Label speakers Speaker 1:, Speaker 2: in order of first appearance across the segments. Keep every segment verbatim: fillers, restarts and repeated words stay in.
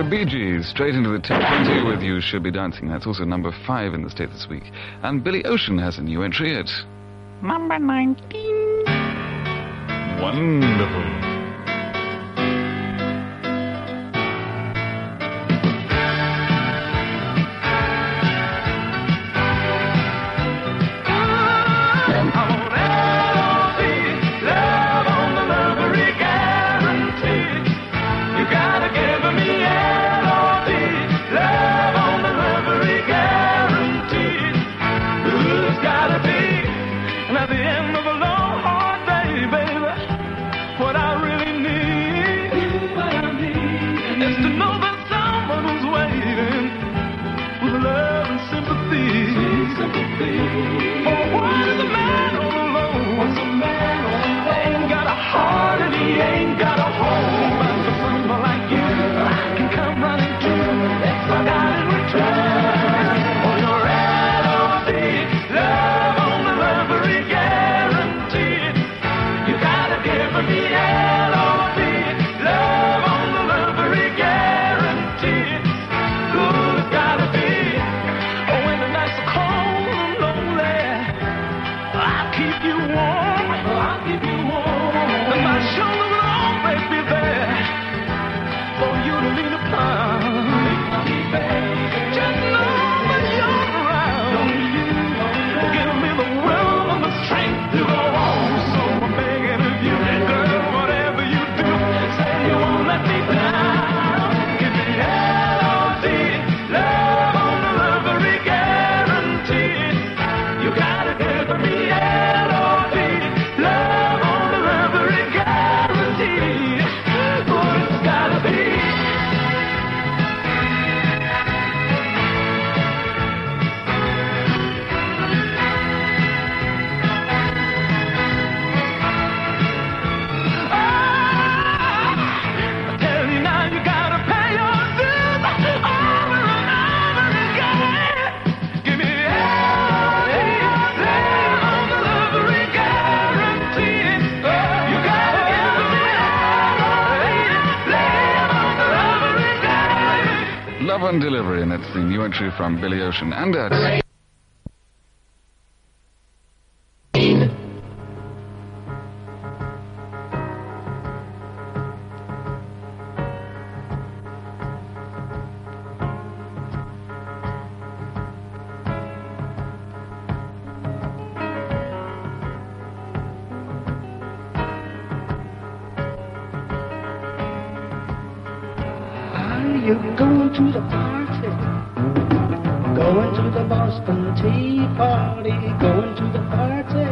Speaker 1: The Bee Gees, straight into the top twenty with You Should Be Dancing. That's also number five in the States this week. And Billy Ocean has a new entry at
Speaker 2: number nineteen.
Speaker 1: Wonderful. Love and Delivery, and that's the new entry from Billy Ocean. And that's...
Speaker 3: You're going to the party, going to the Boston Tea Party, going to the party,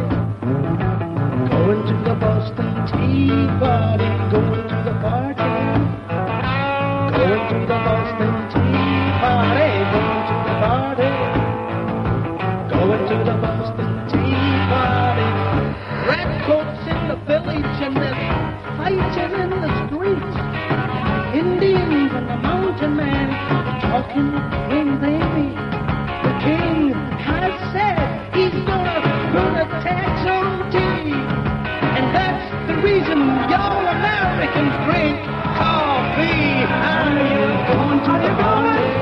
Speaker 3: going to the Boston Tea Party, going to the party, going to the Boston Tea Party, going to the party, going to the Boston Tea Party. Redcoats in the village and they're fighting in the streets. Indians and the mountain man talking when they meet. The king has said he's gonna put a tax on tea, and that's the reason y'all Americans drink coffee. And you're going to the party,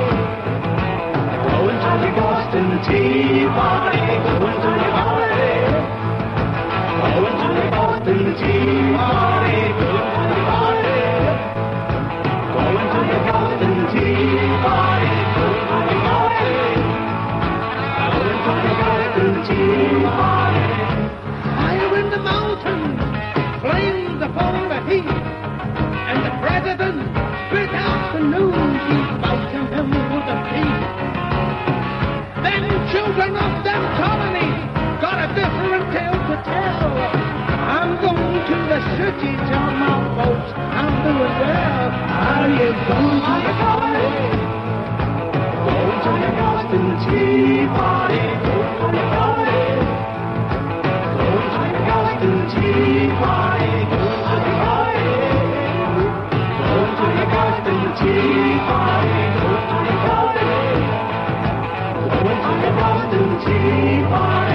Speaker 3: going to the Boston Tea Party, going to the party, going to the Boston Tea Party, going to the party. Going to the Boston Tea Party, going to the party, going to the Boston Tea Party. Fire in the mountains, flames upon the heat, and the president spit out the news, he's fighting him with a beat. Then children of them colonies got a different tale to tell. I'm going to the city, tell my folks I'm doing well. Are you going to the party? Going to the Boston Tea Party, going to the party. Going to the Boston Tea Party, going to the party. Going to the Boston Tea Party, going to the party. Going to the Boston Tea Party.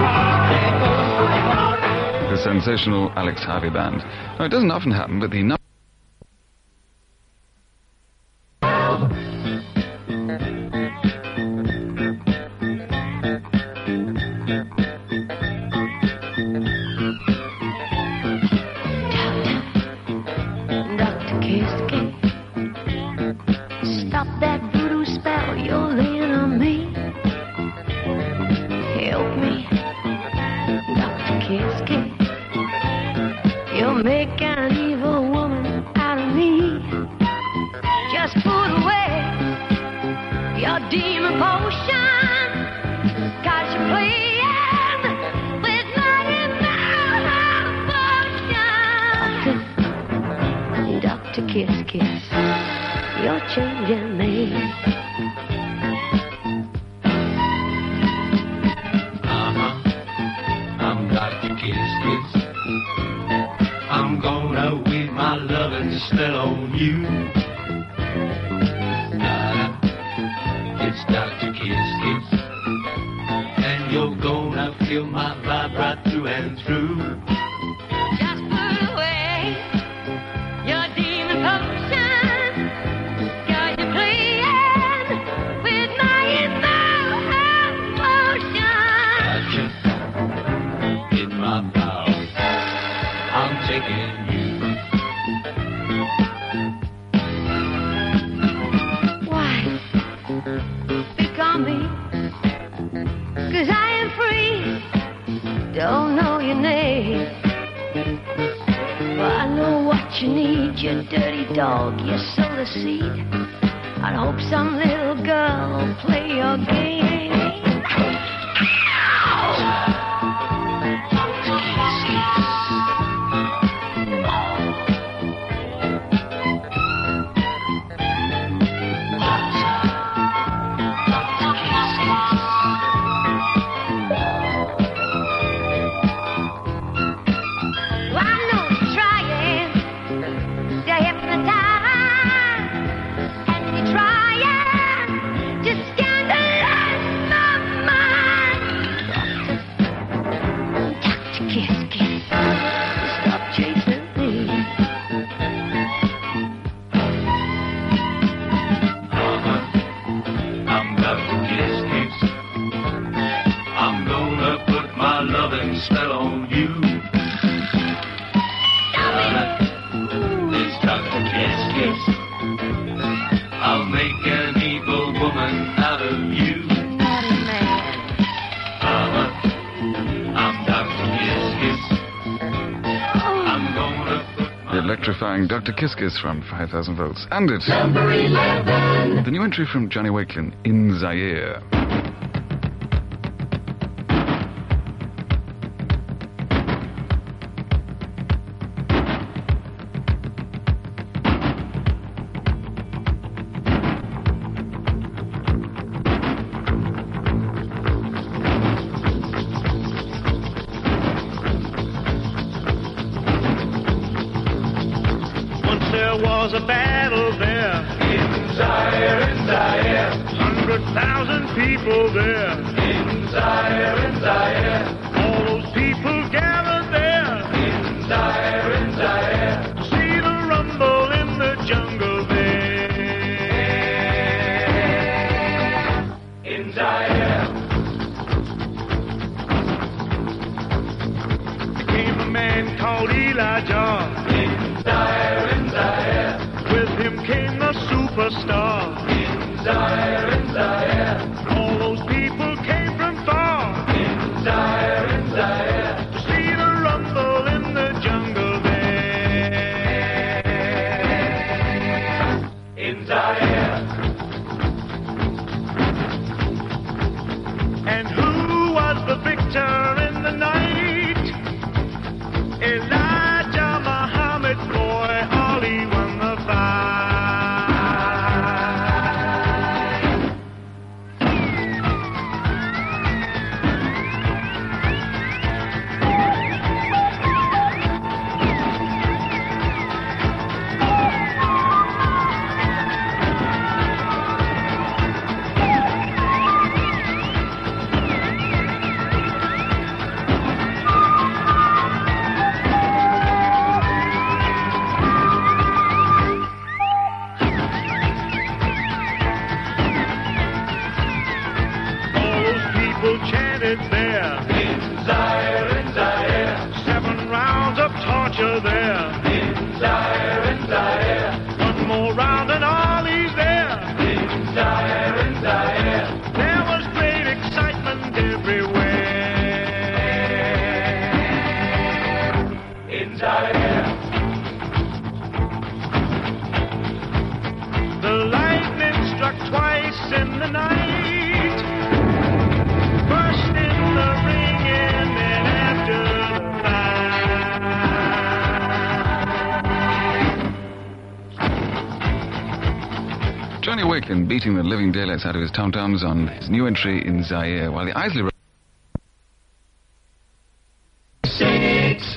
Speaker 1: The sensational Alex Harvey Band. Now, it doesn't often happen, but the number
Speaker 4: Doctor Kiske, stop that voodoo spell you're laying on me. Help me, Doctor Kiske. You'll make an evil woman out of me. Just put away your demon potion, 'cause you're playing with my emotion. Doctor Kiss Kiss, you're changing me.
Speaker 3: Uh-huh. I'm Doctor Kiss Kiss. I'm gonna weave my loving spell on you. Uh, it's Doctor Kiss Kiss. And you're gonna feel my vibe right through and through.
Speaker 4: Just put away your demon potion, 'cause you're playing with my emotion.
Speaker 3: Gotcha. In my power, I'm taking you.
Speaker 4: Why? Pick on me, 'cause I am free. Don't know your name, but I know what you need. You dirty dog, you sow the seed. I'd hope some little girl will play your game.
Speaker 3: Spell on you. It's Doctor Kiss Kiss. I'll make an evil woman out of you. Uh-huh. I'm Doctor Kiss Kiss. I'm gonna put
Speaker 1: the electrifying Doctor Kiss Kiss from five thousand volts. And it.
Speaker 5: Number eleven.
Speaker 1: The new entry from Johnny Wakelin, In Zaire.
Speaker 6: There was a battle there
Speaker 3: in Zaire, in Zaire.
Speaker 6: Hundred thousand people there
Speaker 3: in Zaire, in Zaire.
Speaker 6: All those people gathered there
Speaker 3: in Zaire, in Zaire.
Speaker 6: to see the rumble in the jungle there.
Speaker 3: In Zaire.
Speaker 6: There came a man called Elijah.
Speaker 3: In Zaire, in Zaire.
Speaker 6: With him came the superstar.
Speaker 3: In Zaire, in Zaire.
Speaker 6: All those people came from far.
Speaker 3: In Zaire, in Zaire.
Speaker 6: To see the rumble in the jungle there.
Speaker 3: In Zaire.
Speaker 6: And who was the victor in the night? Elijah Muhammad, boy, Ali won the fight. Zaire, in Zaire. Seven rounds of torture there. In Zaire, in Zaire. One more round and all he's there. In Zaire, in Zaire. There was great excitement everywhere. In Zaire. The lightning struck twice in the night. First in the ring and then after the fight.
Speaker 1: Johnny Wakelin beating the living daylights out of his tom-toms on his new entry in Zaire, while the Isley...
Speaker 3: Six.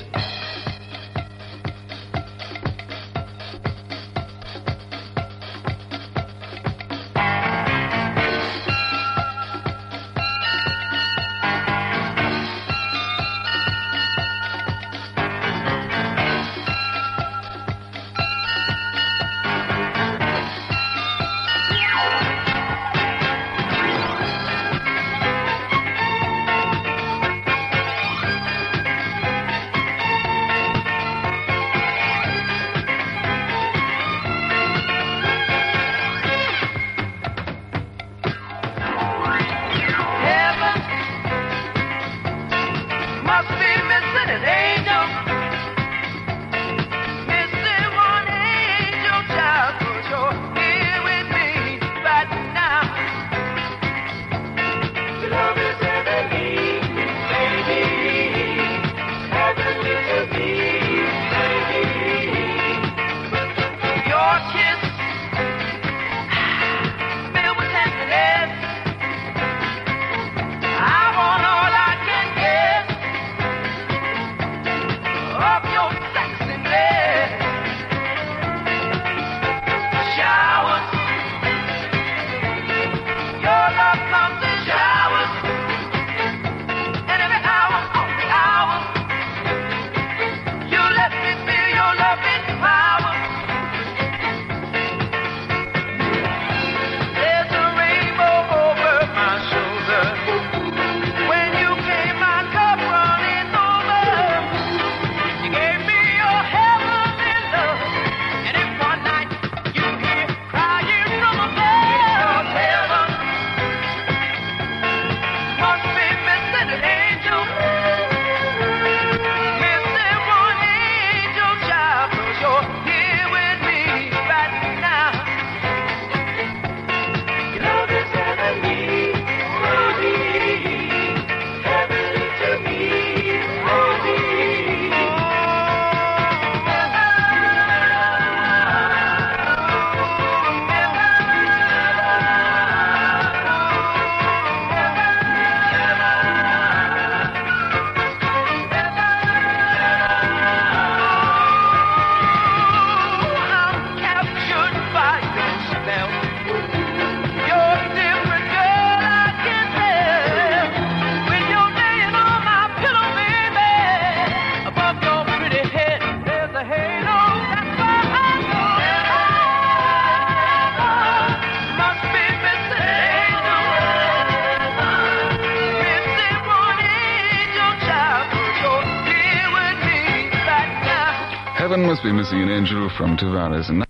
Speaker 1: Heaven Must Be Missing an Angel from Tavares. And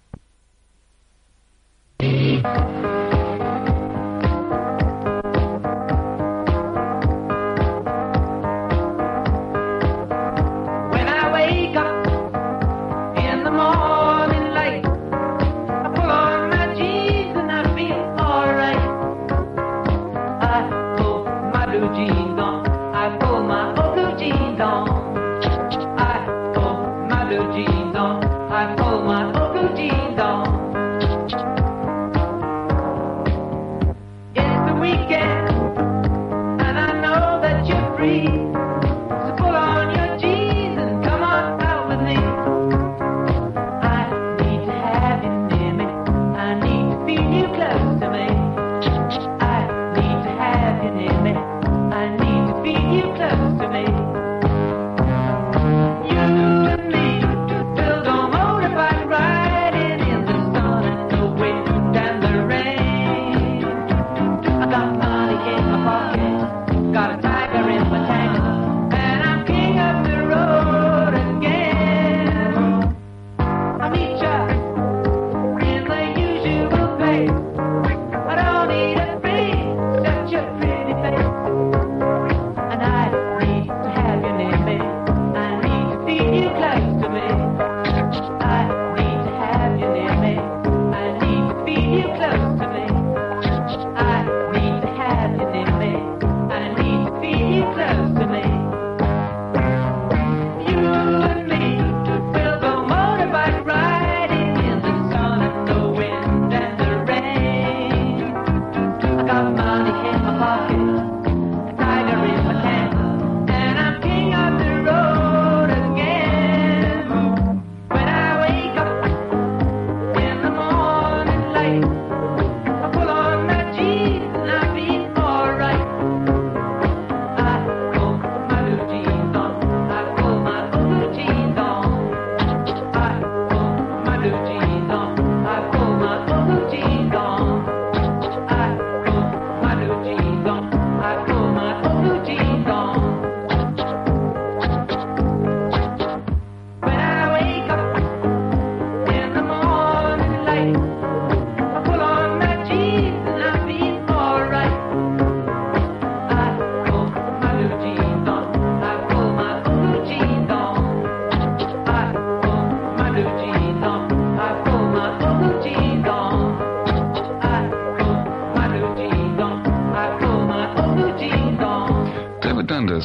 Speaker 3: When I wake up in the morning light, I pull on my jeans and I feel alright. I pull my blue jeans on, I pull my old blue jeans on. I pull my blue jeans on, I pull my old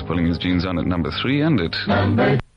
Speaker 1: pulling his jeans on at number three, and it.
Speaker 3: Number